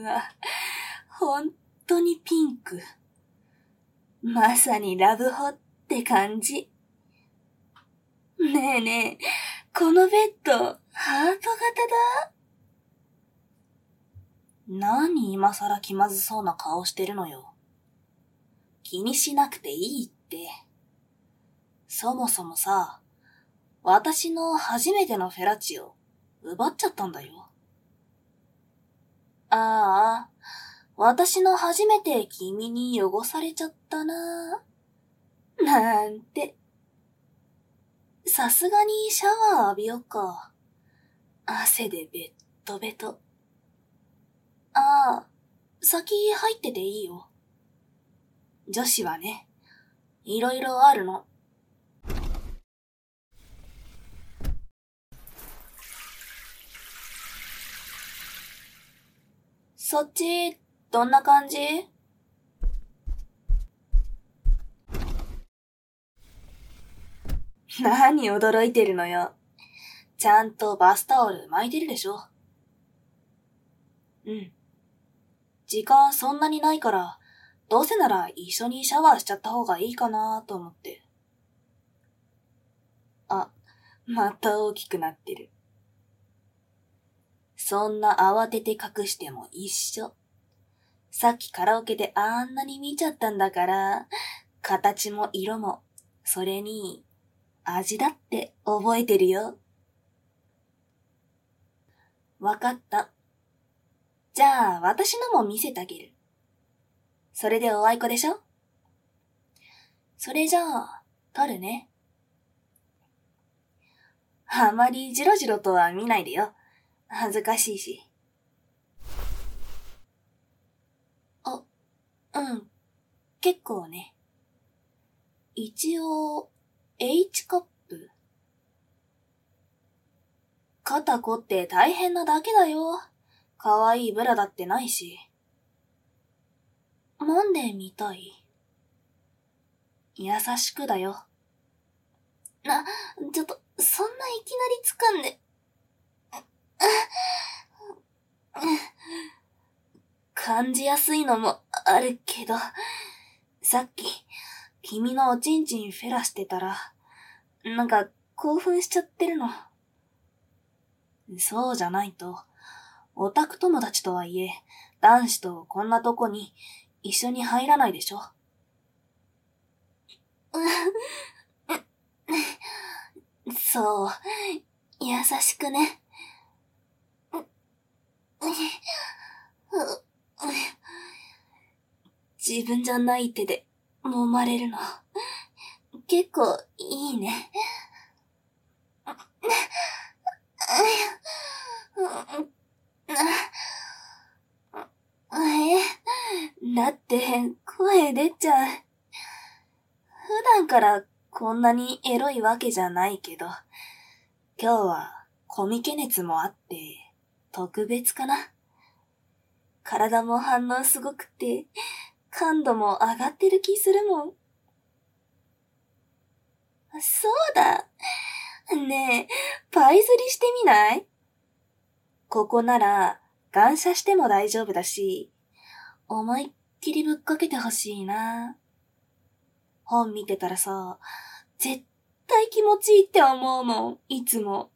わ、ほんとにピンク。まさにラブホって感じ。ねえねえ、このベッド、ハート型だ。何今さら気まずそうな顔してるのよ。気にしなくていいって。そもそもさ、私の初めてのフェラチオ、奪っちゃったんだよ。ああ、私の初めて君に汚されちゃったな。なんて。さすがにシャワー浴びよっか。汗でベットベト。ああ、先入ってていいよ。女子はね、いろいろあるの。そっち、どんな感じ？何驚いてるのよ。ちゃんとバスタオル巻いてるでしょ。うん。時間そんなにないから、どうせなら一緒にシャワーしちゃった方がいいかなと思って。あ、また大きくなってる。そんな慌てて隠しても一緒。さっきカラオケであんなに見ちゃったんだから、形も色も、それに、味だって覚えてるよ。わかった。じゃあ、私のも見せてあげる。それでおあいこでしょ？それじゃあ、撮るね。あまりジロジロとは見ないでよ。恥ずかしいし。あ、うん、結構ね。一応、H カップ。肩凝って大変なだけだよ。かわいいブラだってないし。なんで見たい？優しくだよ。ちょっと、そんないきなり掴んで。感じやすいのもあるけど、さっき、君のおちんちんフェラしてたら、なんか興奮しちゃってるの。そうじゃないと、オタク友達とはいえ、男子とこんなとこに一緒に入らないでしょ。そう、優しくね。自分じゃない手で揉まれるの。結構いいね。だって声出ちゃう。普段からこんなにエロいわけじゃないけど、今日はコミケ熱もあって特別かな。体も反応すごくて、感度も上がってる気するもん。そうだ。ねえ、パイ釣りしてみない？ここなら、感謝しても大丈夫だし、思いっきりぶっかけてほしいな。本見てたらさ、絶対気持ちいいって思うもん、いつも。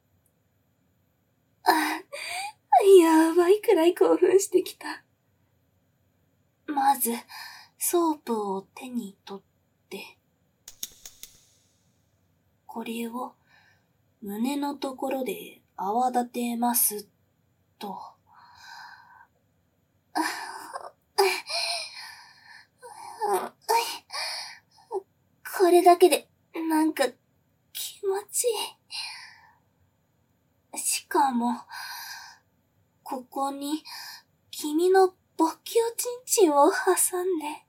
やばいくらい興奮してきた。まず、ソープを手に取って、これを胸のところで泡立てますと。これだけで、なんか、気持ちいい。しかも、ここに、君の勃起おちんちんを挟んで。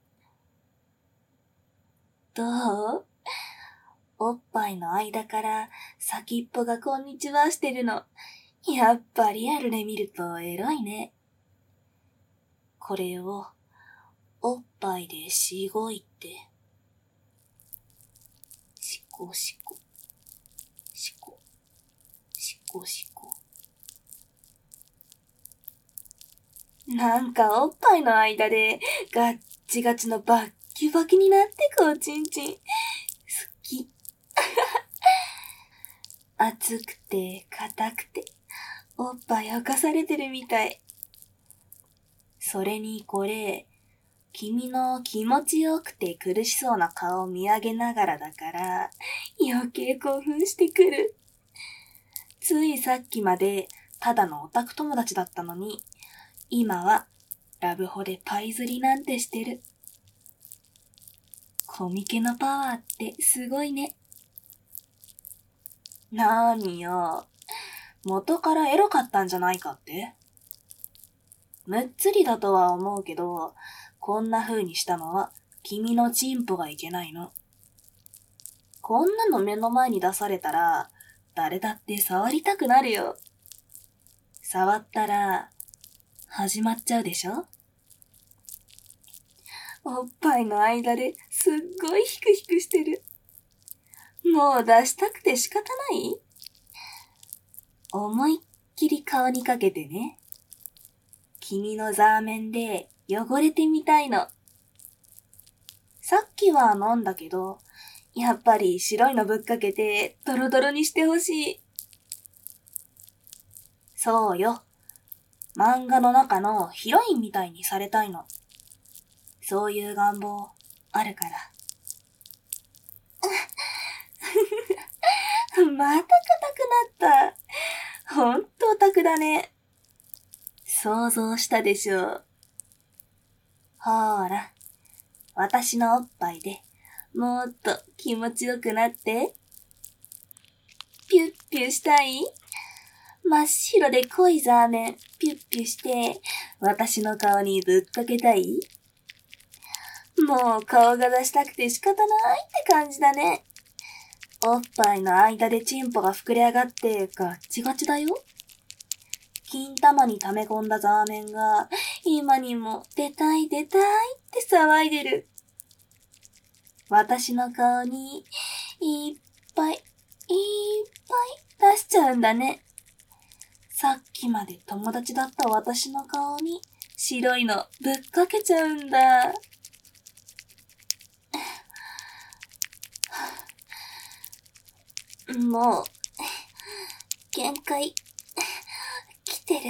どう？おっぱいの間から先っぽがこんにちはしてるの。やっぱリアルで見るとエロいね。これを、おっぱいでしごいて。しこしこ。しこ。しこしこ。 なんかおっぱいの間でガッチガチのバッキバキになってくおちんちん。好き。熱くて硬くておっぱい浮かされてるみたい。それにこれ、君の気持ちよくて苦しそうな顔を見上げながらだから余計興奮してくる。ついさっきまでただのオタク友達だったのに、今はラブホでパイ釣りなんてしてる。コミケのパワーってすごいね。なーによ。元からエロかったんじゃないかって？むっつりだとは思うけど、こんな風にしたのは君のチンポがいけないの。こんなの目の前に出されたら、誰だって触りたくなるよ。触ったら、始まっちゃうでしょ？おっぱいの間ですっごいヒクヒクしてる。もう出したくて仕方ない？思いっきり顔にかけてね。君のザーメンで汚れてみたいの。さっきは飲んだけど、やっぱり白いのぶっかけてドロドロにしてほしい。そうよ。漫画の中のヒロインみたいにされたいの。そういう願望あるから。また硬くなった。ほんとオタクだね。想像したでしょう。ほーら、私のおっぱいでもっと気持ちよくなって。ピュッピュしたい？真っ白で濃いザーメンピュッピュして私の顔にぶっかけたい？もう顔が出したくて仕方ないって感じだね。おっぱいの間でチンポが膨れ上がってガッチガチだよ。金玉に溜め込んだザーメンが今にも出たい出たいって騒いでる。私の顔にいっぱいいっぱい出しちゃうんだね。さっきまで友達だった私の顔に白いのぶっかけちゃうんだ。もう、限界、来てる。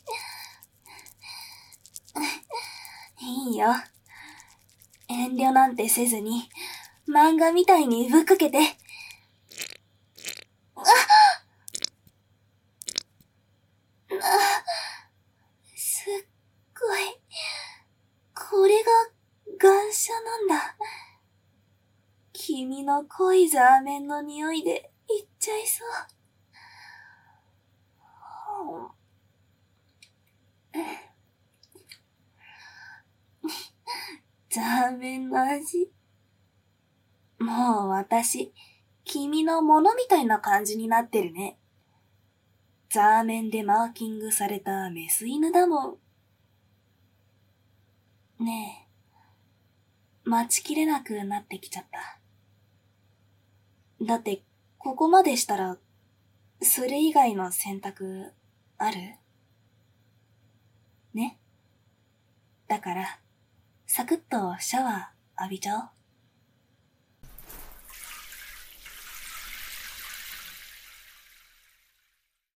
いいよ。遠慮なんてせずに、漫画みたいにぶっかけて。すっごい。これが、ガンシャなんだ。君の濃いザーメンの匂いで、いっちゃいそう。ザーメンの味。もう私、君のものみたいな感じになってるね。ザーメンでマーキングされたメス犬だもん。ねえ、待ちきれなくなってきちゃった。だって、ここまでしたら、それ以外の選択、ある？ね。だから、サクッとシャワー浴びちゃおう。